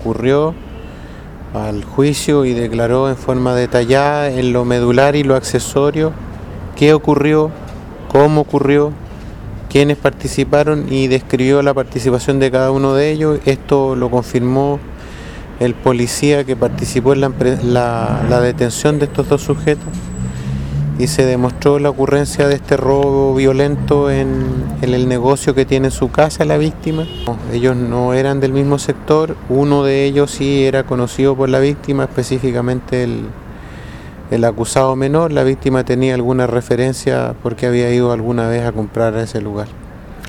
concurrió al juicio y declaró en forma detallada en lo medular y lo accesorio qué ocurrió, cómo ocurrió, quiénes participaron y describió la participación de cada uno de ellos. Esto lo confirmó el policía que participó en la detención de estos dos sujetos y se demostró la ocurrencia de este robo violento en el negocio que tiene en su casa la víctima. Ellos no eran del mismo sector, uno de ellos sí era conocido por la víctima, específicamente el acusado menor. La víctima tenía alguna referencia porque había ido alguna vez a comprar a ese lugar.